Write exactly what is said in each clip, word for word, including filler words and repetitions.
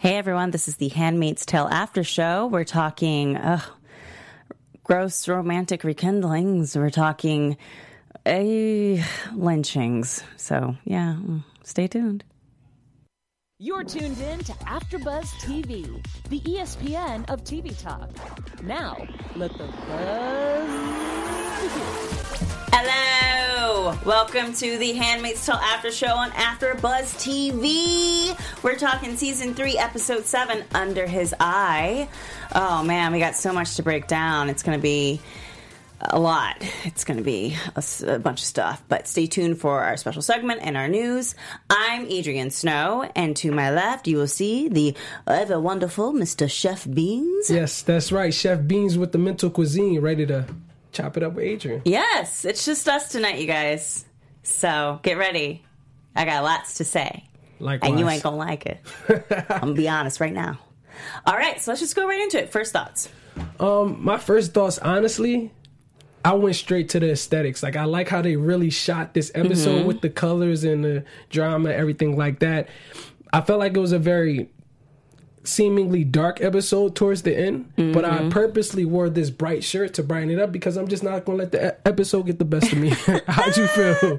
Hey everyone, this is the Handmaid's Tale After Show. We're talking uh, gross romantic rekindlings. We're talking uh, lynchings. So yeah, stay tuned. You're tuned in to AfterBuzz T V, the E S P N of T V talk. Now, let the buzz begin. Hello! Welcome to the Handmaid's Tale After Show on AfterBuzz T V. We're talking Season three, Episode seven, Under His Eye. Oh man, we got so much to break down. It's going to be a lot. It's going to be a, a bunch of stuff, but stay tuned for our special segment and our news. I'm Adrienne Snow, and to my left, you will see the ever wonderful Mister Chef Beans. Yes, that's right. Chef Beans with the mental cuisine, ready to chop it up with Adrienne. Yes, it's just us tonight, you guys. So get ready. I got lots to say. Likewise. And you ain't going to like it. I'm going to be honest right now. All right, so let's just go right into it. First thoughts. Um, my first thoughts, honestly, I went straight to the aesthetics. Like, I like how they really shot this episode mm-hmm. with the colors and the drama, everything like that. I felt like it was a very seemingly dark episode towards the end, mm-hmm. but I purposely wore this bright shirt to brighten it up because I'm just not going to let the e- episode get the best of me. How'd you feel?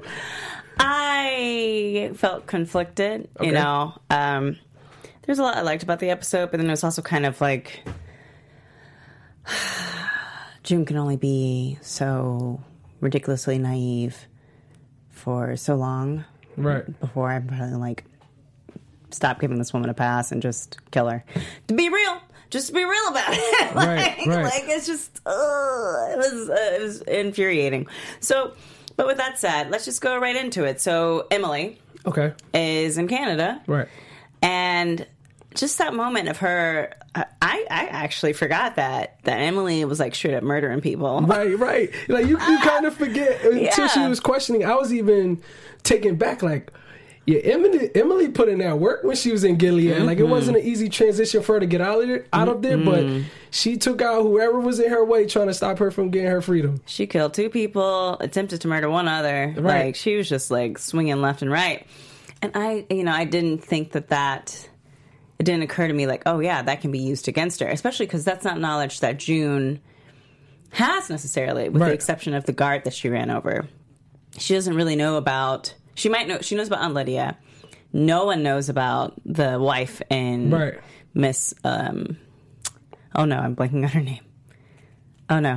I felt conflicted, okay. you know. Um, there's a lot I liked about the episode, but then it was also kind of like June can only be so ridiculously naive for so long. Right. Before I'm probably like, stop giving this woman a pass and just kill her. To be real. Just to be real about it. like, right, right. like, it's just, ugh, it was, uh, it was infuriating. So, but with that said, let's just go right into it. So, Emily. Okay. Is in Canada. Right. And just that moment of her, I, I actually forgot that, that Emily was like straight up murdering people. Right, right. Like, you, you kind of forget until yeah. she was questioning. I was even taken back, like, yeah, Emily, Emily put in that work when she was in Gilead. Mm-hmm. Like, it wasn't an easy transition for her to get out of there, out of there mm-hmm. but she took out whoever was in her way trying to stop her from getting her freedom. She killed two people, attempted to murder one other. Right. Like, she was just, like, swinging left and right. And I, you know, I didn't think that that, it didn't occur to me, like, oh, yeah, that can be used against her. Especially because that's not knowledge that June has necessarily, with right. the exception of the guard that she ran over. She doesn't really know about... She might know. She knows about Aunt Lydia. No one knows about the wife and right. Miss. Um, oh no, I'm blanking on her name. Oh no,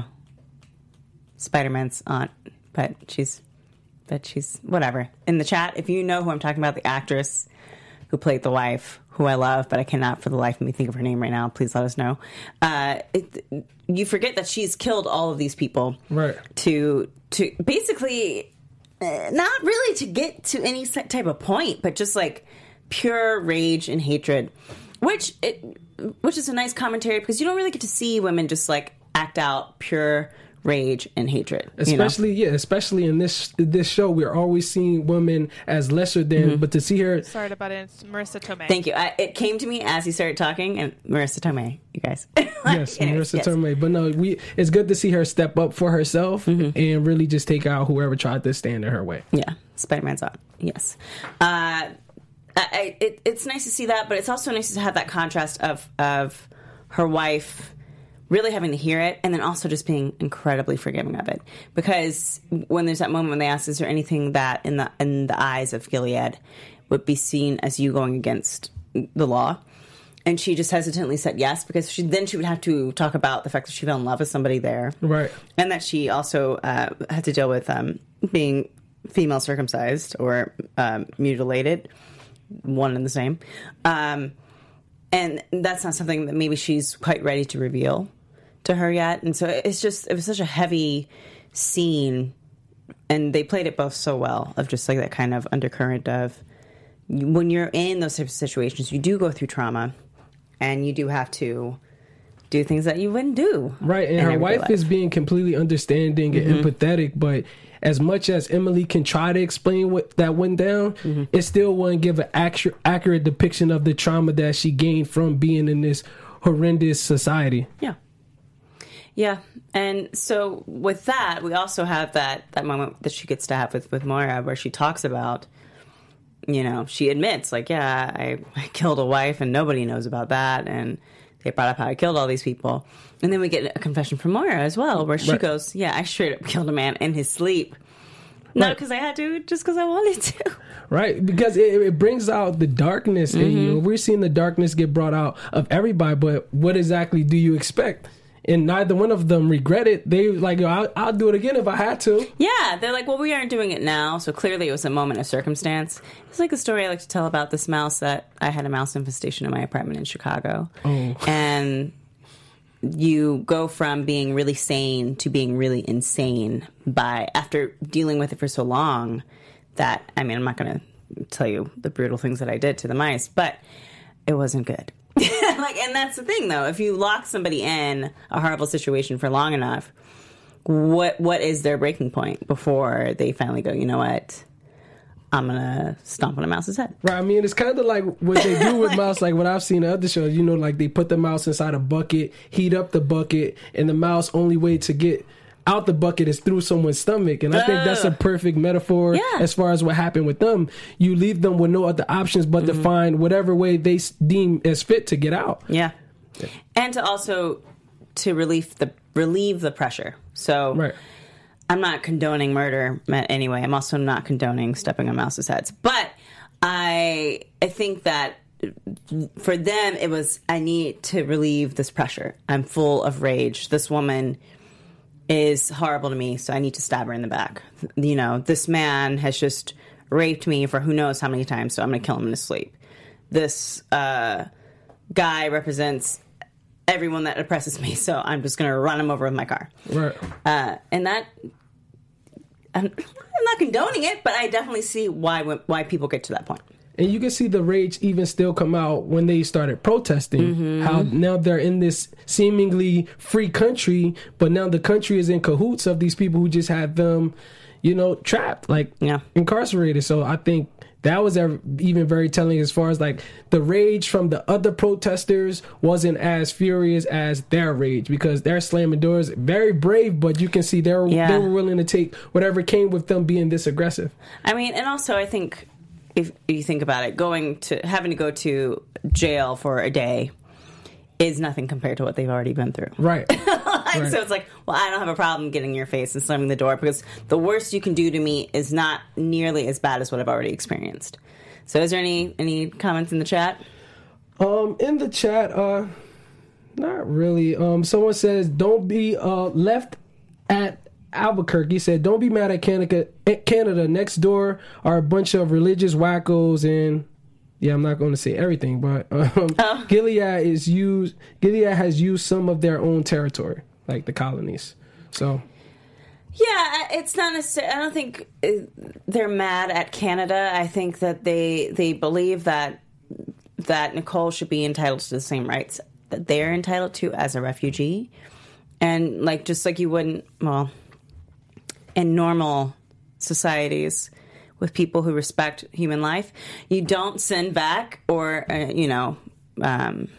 Spider-Man's aunt, but she's, but she's whatever. In the chat, if you know who I'm talking about, the actress who played the wife, who I love, but I cannot for the life of me think of her name right now. Please let us know. Uh, it, you forget that she's killed all of these people, right? To to basically. Uh, not really to get to any type of point, but just like pure rage and hatred, which it, which is a nice commentary because you don't really get to see women just like act out pure rage and hatred. Especially, you know? yeah, especially in this this show, we're always seeing women as lesser than, mm-hmm. but to see her... Sorry about it, it's Marissa Tomei. Thank you. I, it came to me as he started talking, and Marissa Tomei, you guys. like, yes, anyways, Marissa yes. Tomei. But no, we it's good to see her step up for herself mm-hmm. and really just take out whoever tried to stand in her way. Yeah, Spider-Man's on. Yes. Uh, I, it, it's nice to see that, but it's also nice to have that contrast of of her wife really having to hear it, and then also just being incredibly forgiving of it. Because when there's that moment when they ask, is there anything that in the in the eyes of Gilead would be seen as you going against the law? And she just hesitantly said yes, because she, then she would have to talk about the fact that she fell in love with somebody there. Right. And that she also uh, had to deal with um, being female circumcised or um, mutilated, one and the same. Um, and that's not something that maybe she's quite ready to reveal to her yet. And so it's just, it was such a heavy scene, and they played it both so well, of just like that kind of undercurrent of when you're in those types of situations, you do go through trauma and you do have to do things that you wouldn't do. Right. And her wife life. is being completely understanding mm-hmm. and empathetic, but as much as Emily can try to explain what that went down, mm-hmm. it still wouldn't give an accurate, accurate depiction of the trauma that she gained from being in this horrendous society. Yeah. Yeah. And so with that, we also have that, that moment that she gets to have with, with Moira, where she talks about you know, she admits, like, yeah, I, I killed a wife and nobody knows about that. And they brought up how I killed all these people. And then we get a confession from Moira as well, where she right. goes, yeah, I straight up killed a man in his sleep. Not because right. I had to, just because I wanted to. Right, because it, it brings out the darkness mm-hmm. in you. We're seeing the darkness get brought out of everybody, but what exactly do you expect? And neither one of them regret it. They like, Yo, I'll, I'll do it again if I had to. Yeah, they're like, well, we aren't doing it now. So clearly it was a moment of circumstance. It's like a story I like to tell about this mouse that I had a mouse infestation in my apartment in Chicago. Oh. And you go from being really sane to being really insane by after dealing with it for so long that, I mean, I'm not going to tell you the brutal things that I did to the mice, but it wasn't good. Like, and that's the thing, though. If you lock somebody in a horrible situation for long enough, what what is their breaking point before they finally go, you know what? I'm gonna stomp on a mouse's head. Right. I mean, it's kind of like what they do with mouse. Like what I've seen in other shows, you know, like they put the mouse inside a bucket, heat up the bucket, and the mouse only way to get out the bucket is through someone's stomach. And I think that's a perfect metaphor yeah. as far as what happened with them. You leave them with no other options but mm-hmm. to find whatever way they deem as fit to get out. Yeah. yeah. And to also to relieve the relieve the pressure. So right. I'm not condoning murder anyway. I'm also not condoning stepping on mouse's heads. But I I think that for them it was, I need to relieve this pressure. I'm full of rage. This woman is horrible to me, so I need to stab her in the back. You know, this man has just raped me for who knows how many times, so I'm going to kill him in his sleep. This uh, guy represents everyone that oppresses me, so I'm just going to run him over with my car. Right. Uh, and that, I'm, I'm not condoning it, but I definitely see why why people get to that point. And you can see the rage even still come out when they started protesting. Mm-hmm. How now they're in this seemingly free country, but now the country is in cahoots of these people who just had them, you know, trapped, like yeah. incarcerated. So I think that was even very telling as far as like the rage from the other protesters wasn't as furious as their rage, because they're slamming doors, very brave, but you can see they were, yeah. they were willing to take whatever came with them being this aggressive. I mean, and also I think, if you think about it, going to having to go to jail for a day is nothing compared to what they've already been through. Right. like, right. So it's like, well, I don't have a problem getting in your face and slamming the door, because the worst you can do to me is not nearly as bad as what I've already experienced. So is there any any comments in the chat? Um, in the chat, uh, not really. Um, someone says, don't be uh, left at Albuquerque. Said, don't be mad at Canada. Canada next door are a bunch of religious wackos, and yeah, I'm not going to say everything, but um, oh. Gilead is used. Gilead has used some of their own territory, like the colonies. So, yeah, it's not necessarily. I don't think they're mad at Canada. I think that they they believe that that Nicole should be entitled to the same rights that they're entitled to as a refugee, and like just like you wouldn't, well, in normal societies with people who respect human life, you don't send back or, uh, you know, um,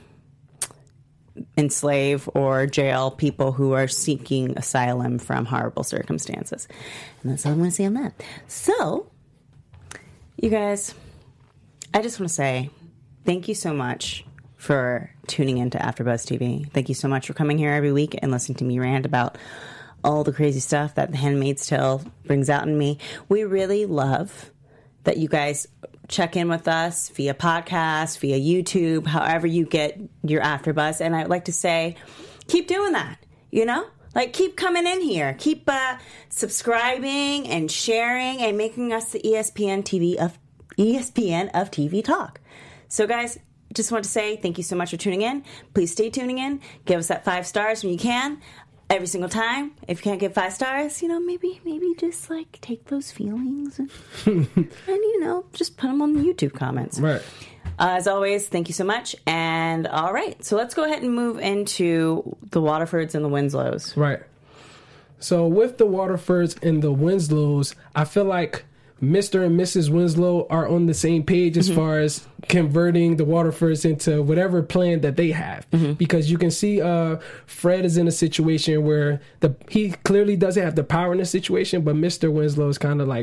enslave or jail people who are seeking asylum from horrible circumstances. And that's all I'm going to say on that. So, you guys, I just want to say thank you so much for tuning into AfterBuzz T V. Thank you so much for coming here every week and listening to me rant about all the crazy stuff that The Handmaid's Tale brings out in me. We really love that you guys check in with us via podcast, via YouTube, however you get your AfterBuzz. And I'd like to say, keep doing that, you know? Like, keep coming in here. Keep uh, subscribing and sharing and making us the E S P N T V of E S P N of T V Talk. So, guys, just want to say thank you so much for tuning in. Please stay tuning in. Give us that five stars when you can. Every single time. If you can't get five stars, you know, maybe maybe just, like, take those feelings and, and you know, just put them on the YouTube comments. Right. Uh, as always, thank you so much. And, all right, so let's go ahead and move into the Waterfords and the Winslows. Right. So with the Waterfords and the Winslows, I feel like Mister and Missus Winslow are on the same page as mm-hmm. far as converting the Waterfords into whatever plan that they have. Mm-hmm. Because you can see uh, Fred is in a situation where the he clearly doesn't have the power in the situation, but Mister Winslow is kind of like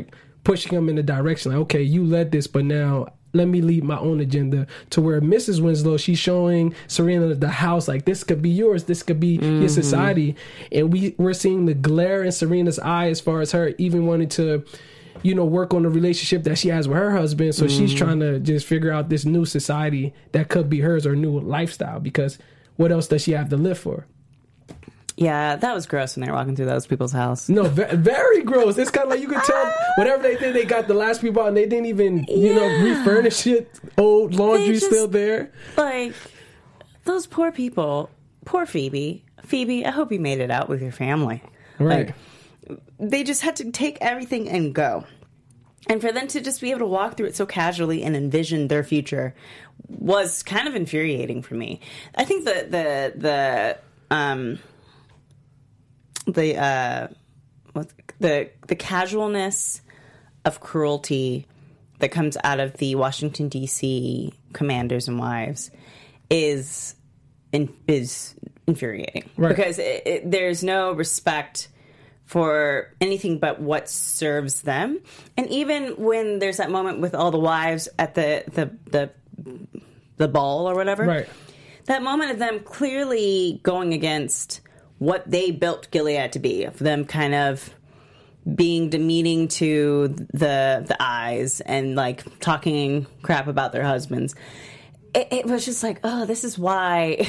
pushing him in the direction like, okay, you led this, but now let me lead my own agenda. To where Missus Winslow, she's showing Serena the house like, this could be yours, this could be mm-hmm. your society. And we, we're seeing the glare in Serena's eye as far as her even wanting to, you know, work on the relationship that she has with her husband. So mm-hmm. she's trying to just figure out this new society that could be hers or new lifestyle, because what else does she have to live for? Yeah, that was gross when they were walking through those people's house. No, ve- very gross. It's kind of like you could tell whatever they did, they got the last people out and they didn't even, you yeah. know, refurnish it. Old laundry just, still there. Like, those poor people. Poor Phoebe. Phoebe, I hope you made it out with your family. Right. Like, they just had to take everything and go. And for them to just be able to walk through it so casually and envision their future was kind of infuriating for me. I think the, the, the, um... the uh, what, the the casualness of cruelty that comes out of the Washington D C commanders and wives is in, is infuriating, right. because it, it, there's no respect for anything but what serves them. And even when there's that moment with all the wives at the the the, the ball or whatever, right. that moment of them clearly going against what they built Gilead to be, of them kind of being demeaning to the the eyes and like talking crap about their husbands. It, it was just like, oh, this is why.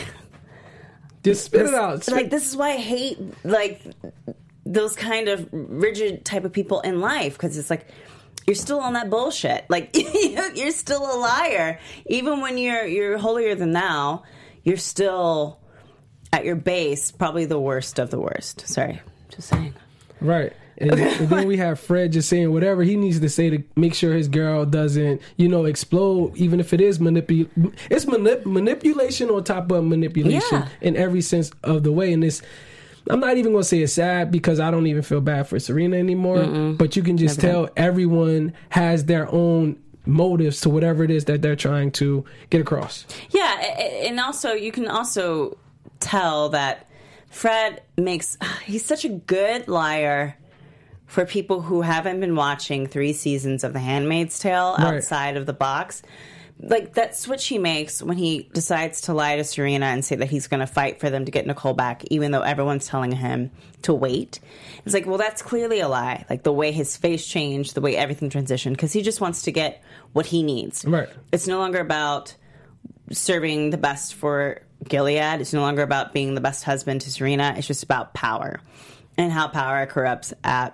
Just spit this, it out. Spit. Like, this is why I hate like those kind of rigid type of people in life, because it's like, you're still on that bullshit. Like, you're still a liar, even when you're you're holier than thou. You're still, at your base, probably the worst of the worst. Sorry, just saying. Right. And, and then we have Fred just saying whatever he needs to say to make sure his girl doesn't, you know, explode, even if it is manipu- it's manip- manipulation on top of manipulation yeah. in every sense of the way. And it's, I'm not even going to say it's sad, because I don't even feel bad for Serena anymore. Mm-mm. But you can just Never tell done. Everyone has their own motives to whatever it is that they're trying to get across. Yeah. And also, you can also tell that Fred makes, he's such a good liar for people who haven't been watching three seasons of The Handmaid's Tale outside right. of the box. Like, that switch he makes when he decides to lie to Serena and say that he's going to fight for them to get Nicole back, even though everyone's telling him to wait. It's like, well, that's clearly a lie. Like, the way his face changed, the way everything transitioned, because he just wants to get what he needs. Right. It's no longer about serving the best for Gilead. It's no longer about being the best husband to Serena. It's just about power. And how power corrupts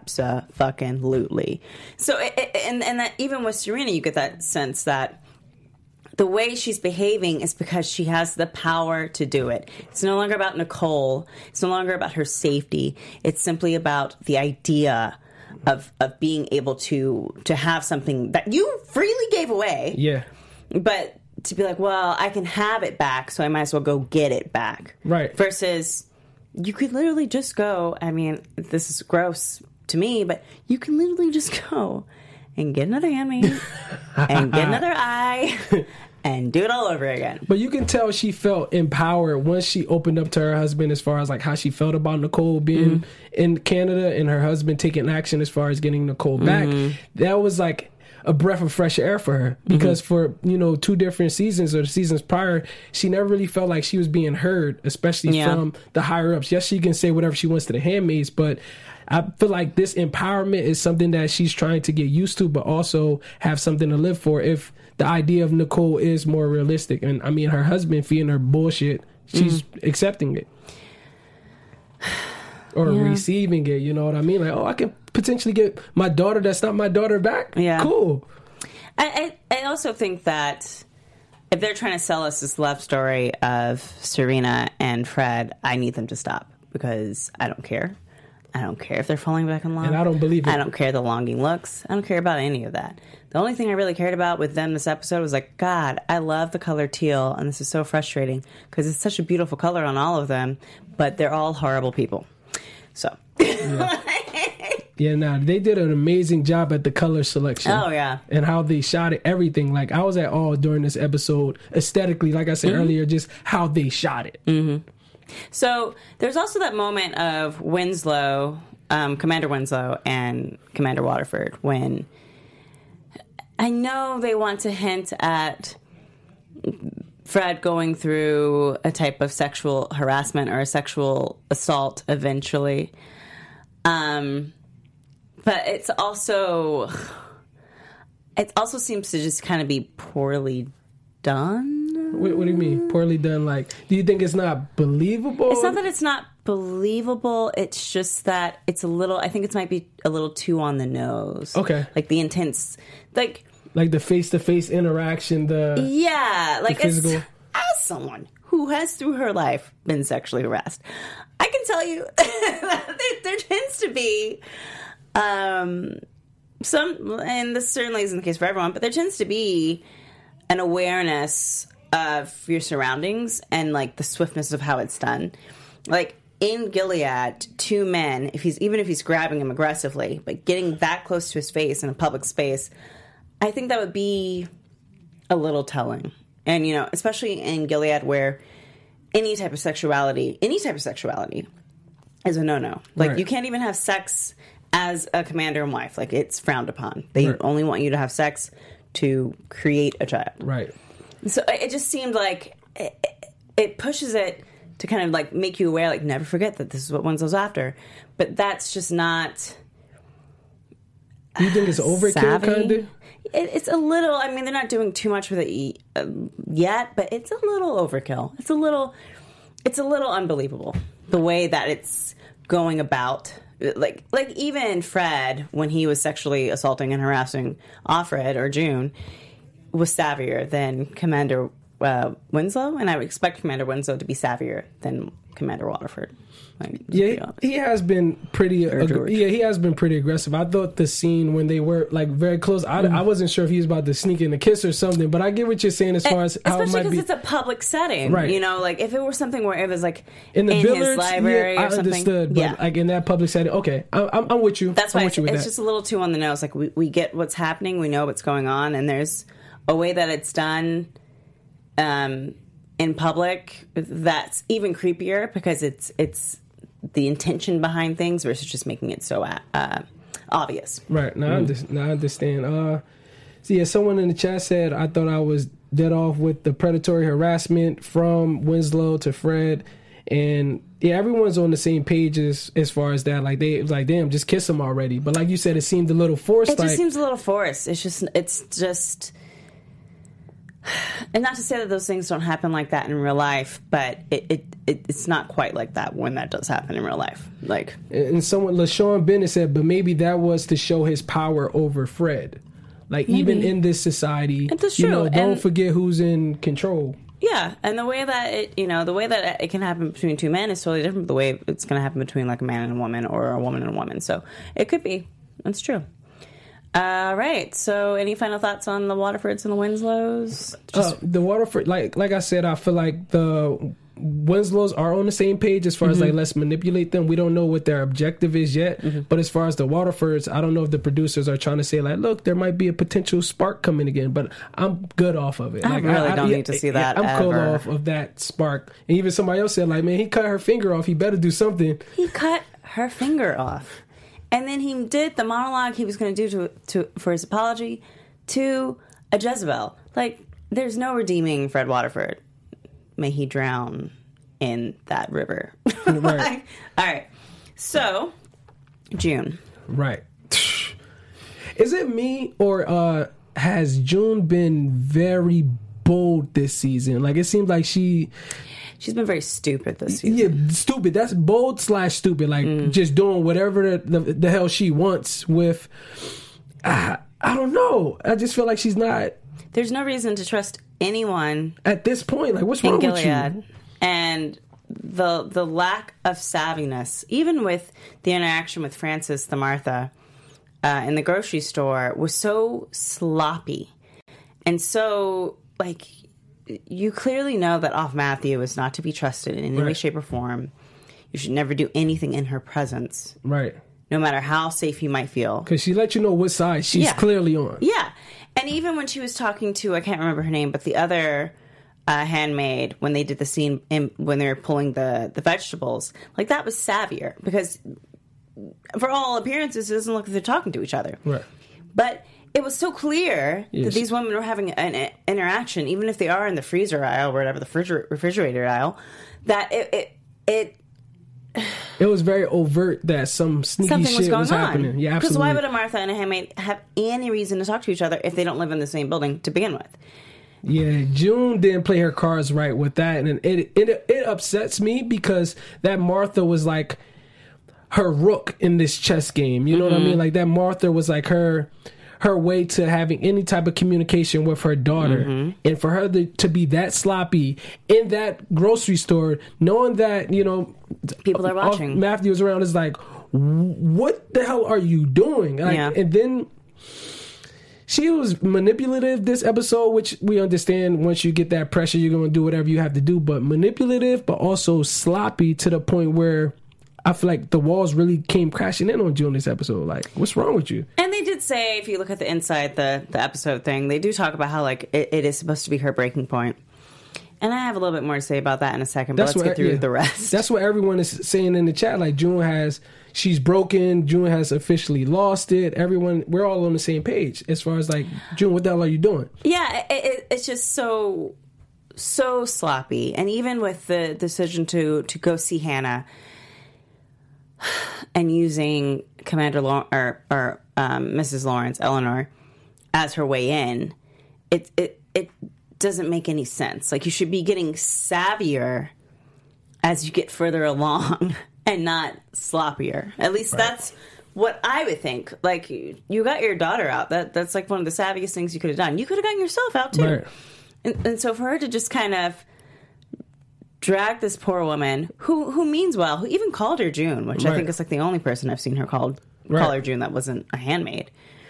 abso-fucking-lutely. So, it, it, and, and that even with Serena, you get that sense that the way she's behaving is because she has the power to do it. It's no longer about Nicole. It's no longer about her safety. It's simply about the idea of of being able to to have something that you freely gave away. Yeah. But to be like, well, I can have it back, so I might as well go get it back. Right. Versus, you could literally just go, I mean, this is gross to me, but you can literally just go and get another handmaid and get another eye and do it all over again. But you can tell she felt empowered once she opened up to her husband as far as like how she felt about Nicole being mm-hmm. in Canada and her husband taking action as far as getting Nicole back. Mm-hmm. That was like a breath of fresh air for her, because mm-hmm. for, you know, two different seasons or the seasons prior, she never really felt like she was being heard, especially yeah. from the higher ups. Yes, she can say whatever she wants to the handmaids, but I feel like this empowerment is something that she's trying to get used to, but also have something to live for if the idea of Nicole is more realistic. And I mean, her husband feeding her bullshit, she's mm-hmm. accepting it. Or yeah. receiving it, you know what I mean? Like, oh, I can potentially get my daughter that's not my daughter back? Yeah. Cool. I, I, I also think that if they're trying to sell us this love story of Serena and Fred, I need them to stop, because I don't care. I don't care if they're falling back in love. And I don't believe it. I don't care the longing looks. I don't care about any of that. The only thing I really cared about with them this episode was like, God, I love the color teal, and this is so frustrating because it's such a beautiful color on all of them, but they're all horrible people. So. Yeah, yeah nah, they did an amazing job at the color selection. Oh, yeah. And how they shot it, everything. Like, I was at all during this episode, aesthetically, like I said mm-hmm. earlier, just how they shot it. Mm-hmm. So there's also that moment of Winslow, um, Commander Winslow and Commander Waterford, when I know they want to hint at Fred going through a type of sexual harassment or a sexual assault eventually. Um, but it's also, it also seems to just kind of be poorly done. What, what do you mean? Poorly done? Like, do you think it's not believable? It's not that it's not believable. It's just that it's a little, I think it might be a little too on the nose. Okay. Like the intense, like, like the face-to-face interaction, the yeah, like the physical. As, as someone who has through her life been sexually harassed, I can tell you that there tends to be um, some, and this certainly isn't the case for everyone, but there tends to be an awareness of your surroundings and like the swiftness of how it's done. Like in Gilead, two men, if he's even if he's grabbing him aggressively, but getting that close to his face in a public space, I think that would be a little telling. And, you know, especially in Gilead where any type of sexuality, any type of sexuality is a no-no. Like, right. You can't even have sex as a commander and wife. Like, it's frowned upon. They right. only want you to have sex to create a child. Right. So it just seemed like it, it pushes it to kind of, like, make you aware, like, never forget that this is what Winslow's after. But that's just not... Do you think it's overkill, kind of? It, it's a little, I mean, they're not doing too much with it uh, yet, but it's a little overkill. It's a little, it's a little unbelievable the way that it's going about. Like, like even Fred, when he was sexually assaulting and harassing Offred or June, was savvier than Commander uh, Winslow, and I would expect Commander Winslow to be savvier than Commander Waterford. Like, yeah, he has been pretty. Ag- yeah, he has been pretty aggressive. I thought the scene when they were like very close, I, mm. I wasn't sure if he was about to sneak in a kiss or something. But I get what you're saying as far and, as how it might be. Especially because it's a public setting, right? You know, like if it were something where it was like in the in Billards, his library yeah, or something. I understood, but yeah. like in that public setting, okay, I, I'm, I'm with you. That's I'm why with you with it's that. just a little too on the nose. Like we, we get what's happening, we know what's going on, and there's a way that it's done. Um. In public, that's even creepier because it's it's the intention behind things versus just making it so uh, obvious. Right. Now, mm. I, under, now I understand. Uh, so yeah, someone in the chat said, I thought I was dead off with the predatory harassment from Winslow to Fred. And yeah, everyone's on the same page as, as far as that. Like they like, damn, just kiss him already. But like you said, it seemed a little forced. It just like, seems a little forced. It's just, it's just... And not to say that those things don't happen like that in real life, but it, it, it it's not quite like that when that does happen in real life. Like, and someone, LaShawn Bennett said, but maybe that was to show his power over Fred. Like maybe. Even in this society, that's you true. know, don't and, forget who's in control. Yeah, and the way that it, you know, the way that it can happen between two men is totally different from the way it's going to happen between like a man and a woman or a woman and a woman. So it could be. That's true. All right. So, any final thoughts on the Waterfords and the Winslows? Just... Uh, the Waterford, like like I said, I feel like the Winslows are on the same page as far mm-hmm. as like let's manipulate them. We don't know what their objective is yet, mm-hmm. but as far as the Waterfords, I don't know if the producers are trying to say like, look, there might be a potential spark coming again. But I'm good off of it. I like, really I, don't I, need to see that. I'm ever. cool off of that spark. And even somebody else said like, man, he cut her finger off. He better do something. He cut her finger off. And then he did the monologue he was going to do to to for his apology to a Jezebel. Like, there's no redeeming Fred Waterford. May he drown in that river. Right. Like, all right. So, June. Right. Is it me or uh, has June been very bold this season? Like, it seems like she... She's been very stupid this season. Yeah, stupid. That's bold slash stupid. Like, mm. just doing whatever the, the, the hell she wants with... Uh, I don't know. I just feel like she's not... There's no reason to trust anyone... At this point. Like, what's wrong Gilead. with you? And the the lack of savviness, even with the interaction with Frances the Martha uh, in the grocery store, was so sloppy. And so, like... You clearly know that Off Matthew is not to be trusted in any right. way, shape, or form. You should never do anything in her presence. Right. No matter how safe you might feel. Because she let you know what side she's yeah. clearly on. Yeah. And even when she was talking to, I can't remember her name, but the other uh, handmaid, when they did the scene, in, when they were pulling the, the vegetables, like that was savvier. Because for all appearances, it doesn't look like they're talking to each other. Right. But it was so clear Yes. that these women were having an uh, interaction, even if they are in the freezer aisle or whatever, the refriger- refrigerator aisle, that it it, it It was very overt that some sneaky something shit was going was happening. on. Yeah, Because absolutely. why would a Martha and a handmaid have any reason to talk to each other if they don't live in the same building to begin with? Yeah, June didn't play her cards right with that, and it it it upsets me because that Martha was like her rook in this chess game. You know Mm-hmm. what I mean? Like that Martha was like her her way to having any type of communication with her daughter, Mm-hmm. and for her to, to be that sloppy in that grocery store, knowing that you know People are watching. Matthew was around, is like, what the hell are you doing? Like, Yeah. and then. She was manipulative this episode, which we understand once you get that pressure, you're going to do whatever you have to do. But manipulative, but also sloppy to the point where I feel like the walls really came crashing in on June this episode. Like, what's wrong with you? And they did say, if you look at the inside, the, the episode thing, they do talk about how like it, it is supposed to be her breaking point. And I have a little bit more to say about that in a second, but let's what- get through yeah. the rest. That's what everyone is saying in the chat. Like, June has, she's broken. June has officially lost it. Everyone, we're all on the same page as far as like, June, what the hell are you doing? Yeah, it, it, it's just so so sloppy. And even with the decision to to go see Hannah and using Commander Law- or or um, Missus Lawrence, Eleanor, as her way in, it it it doesn't make any sense. Like, you should be getting savvier as you get further along and not sloppier. At least that's what I would think. Like, you you got your daughter out. That that's like one of the savviest things you could have done. You could have gotten yourself out too. Right. And, and so for her to just kind of drag this poor woman who who means well, who even called her June, which I Right. think is like the only person I've seen her called Right. call her June that wasn't a handmaid.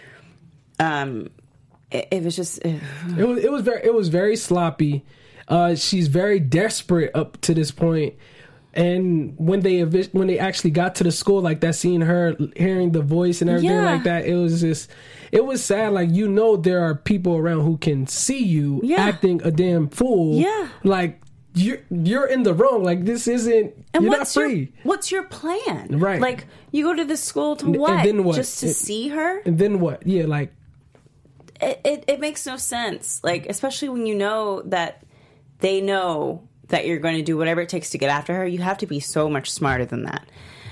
Um, it, it was just. Ugh. It was it was very it was very sloppy. Uh, she's very desperate up to this point, and when they evi- when they actually got to the school, like that, seeing her hearing the voice and everything Yeah. like that, it was just it was sad. Like, you know, there are people around who can see you Yeah. acting a damn fool. Yeah. like you're you're in the wrong. Like, this isn't. And you're not what's your free. what's your plan? Right. Like, you go to this school to and what? then what? Just to It- see her? And then what? Yeah, like. It, it it makes no sense. Like, especially when you know that they know that you're going to do whatever it takes to get after her. You have to be so much smarter than that.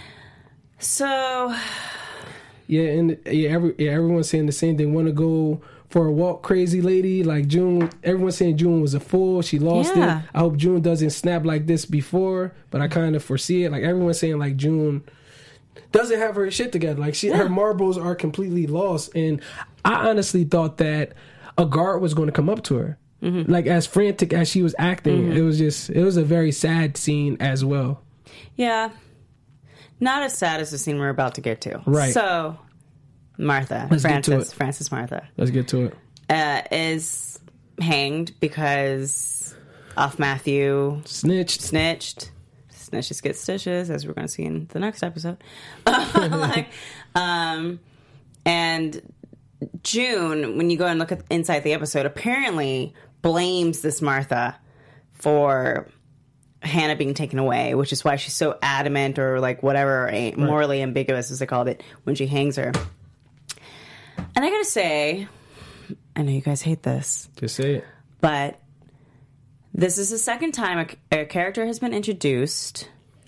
So, Yeah, and yeah, every, yeah, everyone's saying the same thing. Want to go for a walk, crazy lady? Like June, everyone's saying June was a fool. She lost Yeah. it. I hope June doesn't snap like this before, but I kind of foresee it. Like, everyone's saying like June doesn't have her shit together. Like, she, her marbles are completely lost. And I honestly thought that a guard was going to come up to her. Mm-hmm. Like, as frantic as she was acting, Mm-hmm. it was just, it was a very sad scene as well. yeah. Not as sad as the scene we're about to get to. Right. So, Martha, Let's get to Francis, it. Francis Martha, Let's get to it. uh, is hanged because off Matthew Snitched. snitched. Snitches get stitches, as we're going to see in the next episode. like, um, and June, when you go and look at inside the episode, apparently blames this Martha for Hannah being taken away, which is why she's so adamant or like whatever, a- morally ambiguous as they called it, when she hangs her. And I gotta say, I know you guys hate this, Just say it. but this is the second time a, a character has been introduced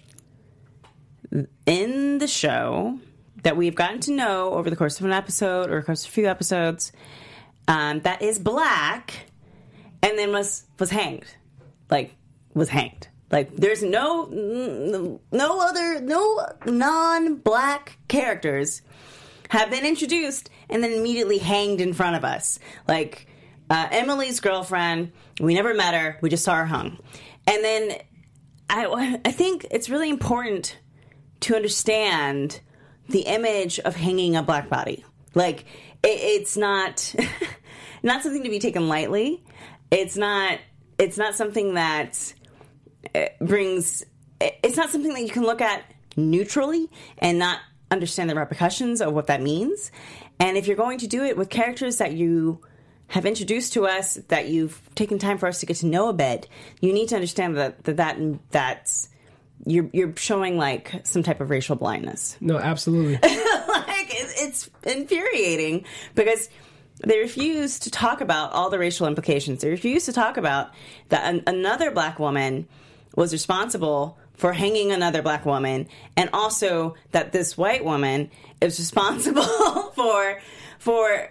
in the show that we've gotten to know over the course of an episode or course of a few episodes um, that is black and then was was hanged. Like, was hanged. Like, there's no no other no non-black characters have been introduced and then immediately hanged in front of us. Like, uh, Emily's girlfriend, we never met her, we just saw her hung. And then I, I think it's really important to understand the image of hanging a black body. Like, it, it's not not something to be taken lightly. It's not it's not something that brings it's not something that you can look at neutrally and not understand the repercussions of what that means. And if you're going to do it with characters that you have introduced to us, that you've taken time for us to get to know a bit, you need to understand that that, that that's you're you're showing like some type of racial blindness. No, absolutely. Like, it, it's infuriating because they refuse to talk about all the racial implications. They refuse to talk about that an- another black woman was responsible for hanging another black woman, and also that this white woman is responsible for for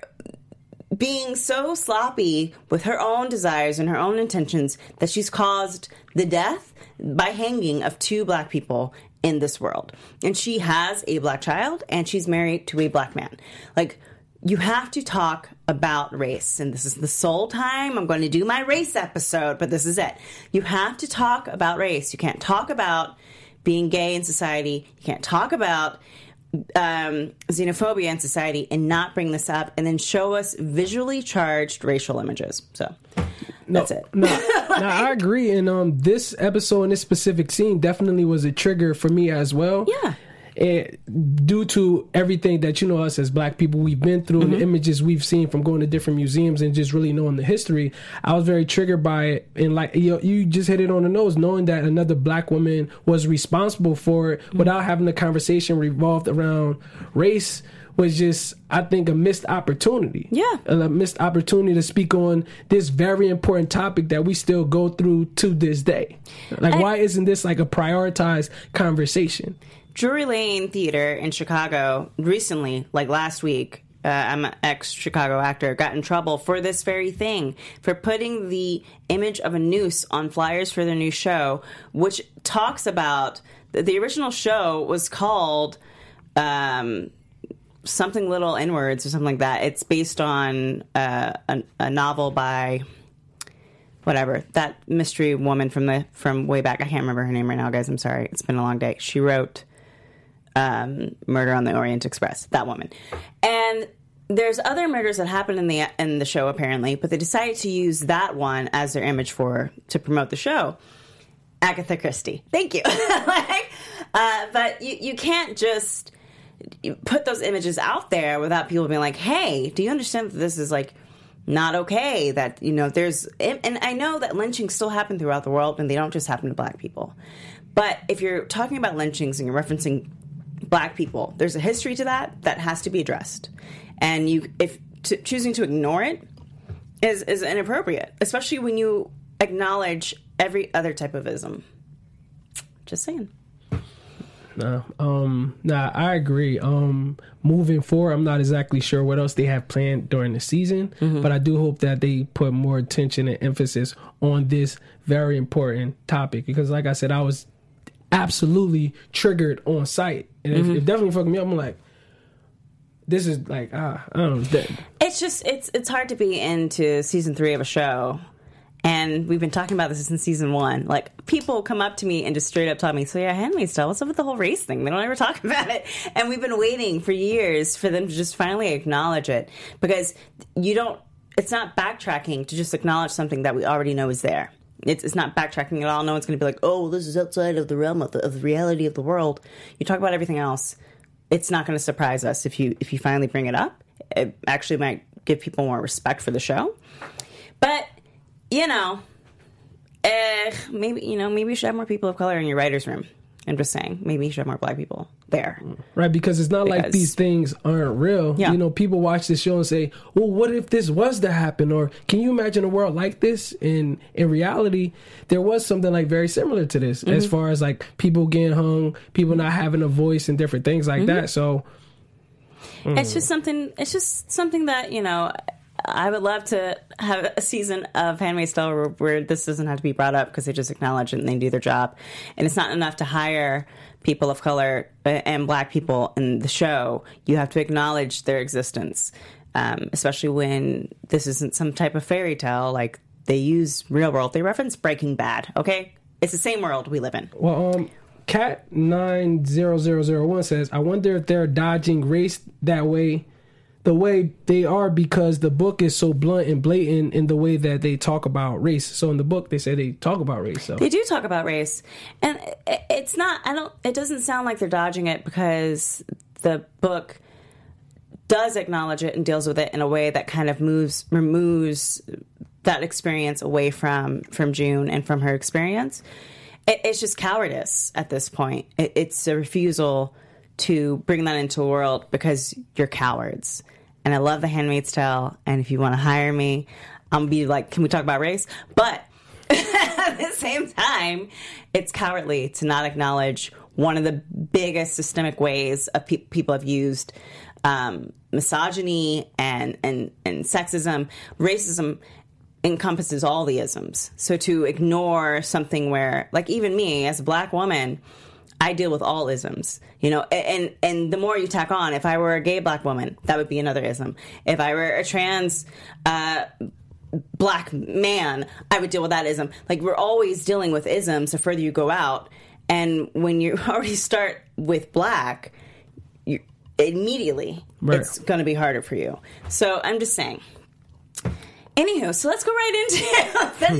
being so sloppy with her own desires and her own intentions that she's caused the death by hanging of two black people in this world. And she has a black child, and she's married to a black man. Like, you have to talk about race. And this is the sole time I'm going to do my race episode, but this is it. You have to talk about race. You can't talk about being gay in society. You can't talk about um, xenophobia in society and not bring this up and then show us visually charged racial images. So that's no, it. No, no, I agree. And um, this episode and this specific scene definitely was a trigger for me as well. Yeah. And due to everything that, you know, us as black people, we've been through, mm-hmm. and the images we've seen from going to different museums and just really knowing the history, I was very triggered by it. And like, you know, you just hit it on the nose, knowing that another black woman was responsible for it, mm-hmm. without having the conversation revolved around race, was just, I think, a missed opportunity. Yeah. A missed opportunity to speak on this very important topic that we still go through to this day. Like, I, why isn't this like a prioritized conversation? Drury Lane Theater in Chicago recently, like last week, uh, I'm an ex-Chicago actor, got in trouble for this very thing, for putting the image of a noose on flyers for their new show, which talks about, the original show was called um, something little N-words or something like that. It's based on uh, a, a novel by... whatever, that mystery woman from the from way back. I can't remember her name right now, guys. I'm sorry. It's been a long day. She wrote um, Murder on the Orient Express. That woman. And there's other murders that happen in the in the show apparently, but they decided to use that one as their image for to promote the show. Agatha Christie. Thank you. like, uh, but you you can't just put those images out there without people being like, "Hey, do you understand that this is like not okay, that, you know, there's," and I know that lynchings still happen throughout the world and they don't just happen to black people. But if you're talking about lynchings and you're referencing black people, there's a history to that that has to be addressed. And you, if t- choosing to ignore it is, is inappropriate, especially when you acknowledge every other type of ism. Just saying. No, um, nah, I agree. Um, moving forward, I'm not exactly sure what else they have planned during the season, mm-hmm. but I do hope that they put more attention and emphasis on this very important topic because, like I said, I was absolutely triggered on sight, and mm-hmm. it, it definitely fucked me up. I'm like, this is like, ah, I don't know. It's just, it's it's hard to be into season three of a show. And we've been talking about this since season one. Like, people come up to me and just straight up tell me, so yeah, Handmaid's Tale, what's up with the whole race thing? They don't ever talk about it. And we've been waiting for years for them to just finally acknowledge it. Because you don't, it's not backtracking to just acknowledge something that we already know is there. It's, it's not backtracking at all. No one's going to be like, oh, this is outside of the realm of the, of the reality of the world. You talk about everything else. It's not going to surprise us if you if you finally bring it up. It actually might give people more respect for the show. But... you know, uh, maybe, you know, maybe you should have more people of color in your writer's room. I'm just saying, maybe you should have more black people there. Right, because it's not because, like these things aren't real. Yeah. You know, people watch this show and say, well, what if this was to happen? Or can you imagine a world like this? And in reality, there was something like very similar to this, mm-hmm. as far as like people getting hung, people not having a voice and different things like mm-hmm. that. So mm. it's just something, it's just something that, you know, I would love to have a season of Handmaid's Tale where, where this doesn't have to be brought up because they just acknowledge it and they do their job. And it's not enough to hire people of color and black people in the show. You have to acknowledge their existence, um, especially when this isn't some type of fairy tale. Like, they use real world. They reference Breaking Bad, okay? It's the same world we live in. Well, um... Cat nine zero zero zero one says, I wonder if they're dodging race that way the way they are because the book is so blunt and blatant in the way that they talk about race. So in the book, they say they talk about race. So they do talk about race. And it's not, I don't, it doesn't sound like they're dodging it because the book does acknowledge it and deals with it in a way that kind of moves, removes that experience away from, from June and from her experience. It, it's just cowardice at this point. It, it's a refusal to bring that into the world because you're cowards. and I love The Handmaid's Tale. And if you want to hire me, I'm be like, can we talk about race? But at the same time, it's cowardly to not acknowledge one of the biggest systemic ways of pe- people have used um, misogyny and, and, and sexism. Racism encompasses all the isms. So to ignore something where, like, even me as a black woman, I deal with all isms, you know, and, and the more you tack on, if I were a gay black woman, that would be another ism. If I were a trans uh, black man, I would deal with that ism. Like, we're always dealing with isms the further you go out. And when you already start with black, you immediately, right. It's going to be harder for you. So I'm just saying. Anywho, so let's go right into the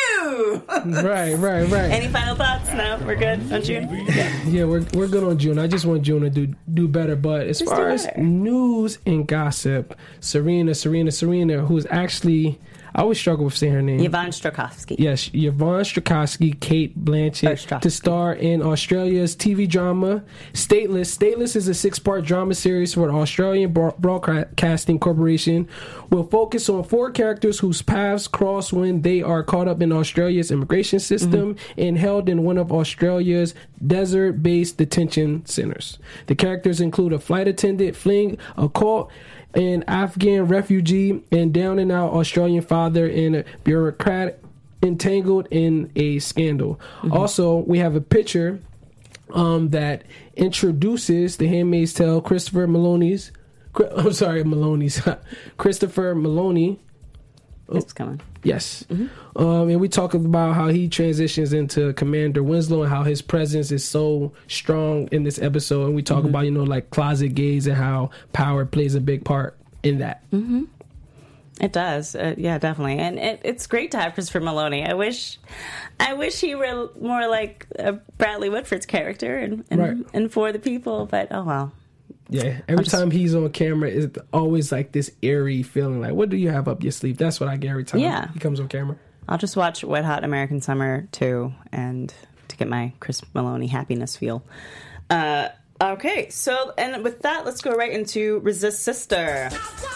news. Right, right, right. Any final thoughts? No, we're good on June? Yeah, yeah we're we're good on June. I just want June to do do better. But as Just far do as better. news and gossip, Serena, Serena, Serena, who's actually, I always struggle with saying her name. Yvonne Strahovski. Yes, Yvonne Strahovski, Kate Blanchett, Oh, Strahovski. to star in Australia's T V drama Stateless. Stateless is a six-part drama series for the Australian Broad- Broadcasting Corporation. Will focus on four characters whose paths cross when they are caught up in Australia's immigration system mm-hmm. and held in one of Australia's desert-based detention centers. The characters include a flight attendant fleeing a cult, an Afghan refugee, and down and out Australian father and a bureaucrat entangled in a scandal. Mm-hmm. Also, we have a picture um, that introduces The Handmaid's Tale, Christopher Maloney's. I'm sorry, Maloney's. Christopher Maloney. Oh, It's coming. Yes. Mm-hmm. Um, and we talk about how he transitions into Commander Winslow and how his presence is so strong in this episode. And we talk mm-hmm. about, you know, like closet gays and how power plays a big part in that. Mm-hmm. It does. Uh, yeah, definitely. And it, it's great to have Christopher Maloney. I wish I wish he were more like uh, Bradley Whitford's character and, and, right. and for the people. But, oh, well. Yeah, every just, time he's on camera, it's always like this eerie feeling. Like, what do you have up your sleeve? That's what I get every time yeah. he comes on camera. I'll just watch Wet Hot American Summer too, and to get my Chris Maloney happiness feel. Uh, okay, so and with that, let's go right into Resist Sister.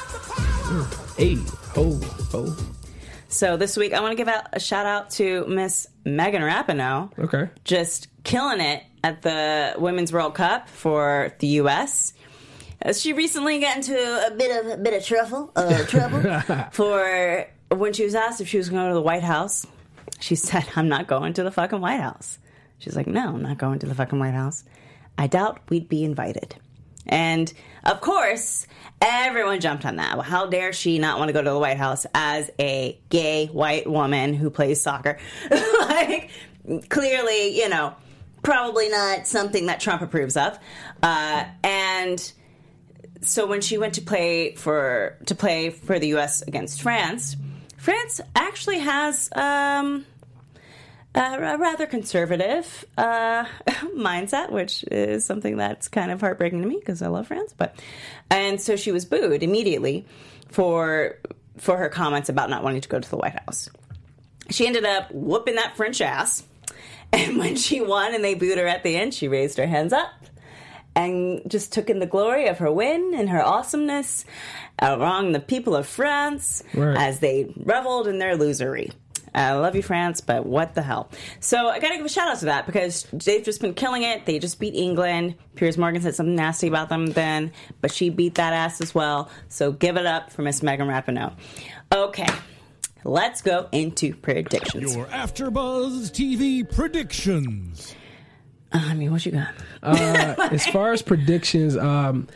Hey, ho, ho. So this week, I want to give out a shout out to Miss Megan Rapinoe. Okay, just killing it at the Women's World Cup for the U S Uh, she recently got into a bit of a bit of trouble, uh, trouble for when she was asked if she was going to go to the White House. She said, "I'm not going to the fucking White House." She's like, "No, I'm not going to the fucking White House. I doubt we'd be invited." And of course, everyone jumped on that. Well, how dare she not want to go to the White House as a gay white woman who plays soccer? Like, clearly, you know, probably not something that Trump approves of. Uh, and so when she went to play for to play for the U S against France, France actually has um, a, a rather conservative uh, mindset, which is something that's kind of heartbreaking to me because I love France. But and so she was booed immediately for for her comments about not wanting to go to the White House. She ended up whooping that French ass, and when she won and they booed her at the end, she raised her hands up and just took in the glory of her win and her awesomeness among the people of France right. as they reveled in their losery. I love you, France, but what the hell? So I got to give a shout out to that because they've just been killing it. They just beat England. Piers Morgan said something nasty about them then, but she beat that ass as well. So give it up for Miss Megan Rapinoe. Okay, let's go into predictions. Your AfterBuzz T V predictions. Uh, I mean, what you got? uh, as far as predictions, um,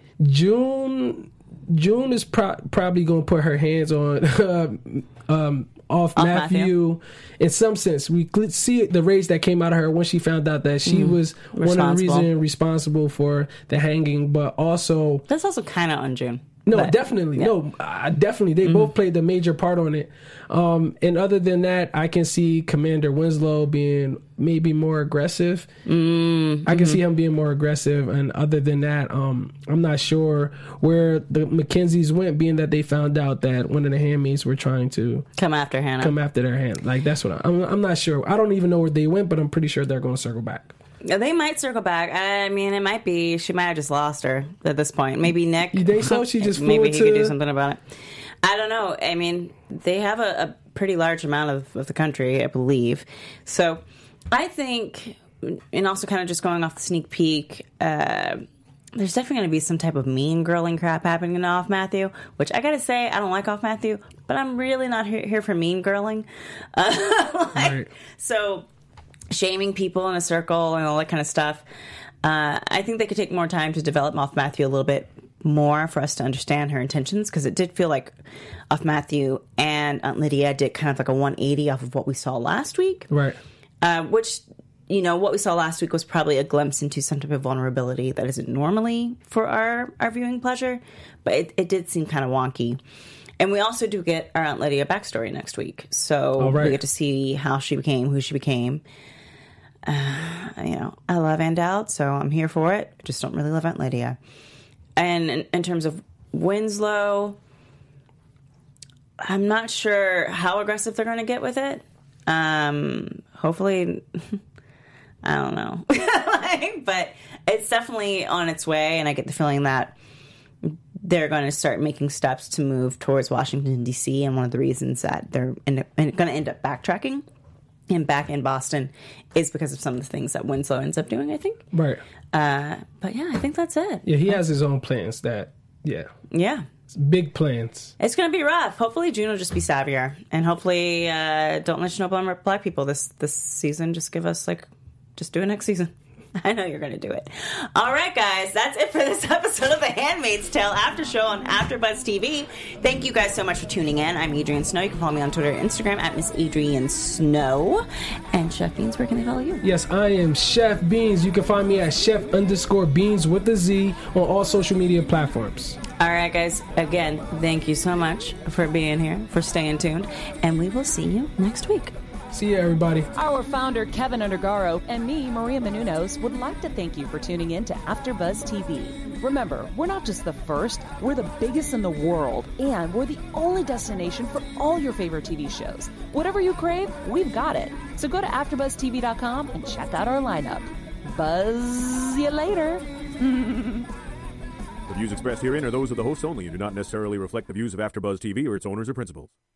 June June is pro- probably going to put her hands on uh, um, off, off Matthew. Matthew. In some sense, we could see the rage that came out of her when she found out that she mm-hmm. was one of the reasons responsible for the hanging, but also that's also kind of on June. No, but, definitely. Yeah. No, uh, definitely. They mm-hmm. both played a major part on it. Um, and other than that, I can see Commander Winslow being maybe more aggressive. Mm-hmm. I can see him being more aggressive. And other than that, um, I'm not sure where the Mackenzies went, being that they found out that one of the handmaids were trying to come after Hannah. Come after their hand. Like, that's what I, I'm, I'm not sure. I don't even know where they went, but I'm pretty sure they're going to circle back. Yeah, they might circle back. I mean, it might be she might have just lost her at this point. Maybe Nick. You think so? She just maybe flew he could to- do something about it. I don't know. I mean, they have a, a pretty large amount of, of the country, I believe. So I think, and also kind of just going off the sneak peek, uh, there's definitely going to be some type of mean girling crap happening off Matthew, which I got to say, I don't like off Matthew, but I'm really not here, here for mean girling. Uh, like, Right. So shaming people in a circle and all that kind of stuff. Uh, I think they could take more time to develop Off Matthew a little bit more for us to understand her intentions, because it did feel like Off Matthew and Aunt Lydia did kind of like a one eighty off of what we saw last week. Right. Uh, which, you know, what we saw last week was probably a glimpse into some type of vulnerability that isn't normally for our, our viewing pleasure, but it, it did seem kind of wonky. And we also do get our Aunt Lydia backstory next week. So Oh, right. we get to see how she became, who she became. Uh, you know, I love Ann Dowd, so I'm here for it. Just don't really love Aunt Lydia. And in, in terms of Winslow, I'm not sure how aggressive they're going to get with it. Um, hopefully, I don't know. Like, but it's definitely on its way, and I get the feeling that they're going to start making steps to move towards Washington, D C, and one of the reasons that they're going to end up backtracking and back in Boston is because of some of the things that Winslow ends up doing, I think. Right. Uh, but yeah, I think that's it. Yeah, he has his own plans that, yeah, Yeah. big plans. It's going to be rough. Hopefully June will just be savvier. And hopefully uh, don't let Snow on black people this, this season. Just give us, like, just do it next season. I know you're going to do it. All right, guys. That's it for this episode of The Handmaid's Tale After Show on AfterBuzz T V. Thank you guys so much for tuning in. I'm Adrian Snow. You can follow me on Twitter and Instagram at Miss Adrian Snow. And Chef Beans, where can they follow you? Yes, I am Chef Beans. You can find me at Chef underscore Beans with a Z on all social media platforms. All right, guys. Again, thank you so much for being here, for staying tuned. And we will see you next week. See you, everybody. Our founder, Kevin Undergaro, and me, Maria Menounos, would like to thank you for tuning in to AfterBuzz T V. Remember, we're not just the first, we're the biggest in the world, and we're the only destination for all your favorite T V shows. Whatever you crave, we've got it. So go to after buzz T V dot com and check out our lineup. Buzz you later. The views expressed herein are those of the hosts only and do not necessarily reflect the views of AfterBuzz T V or its owners or principals.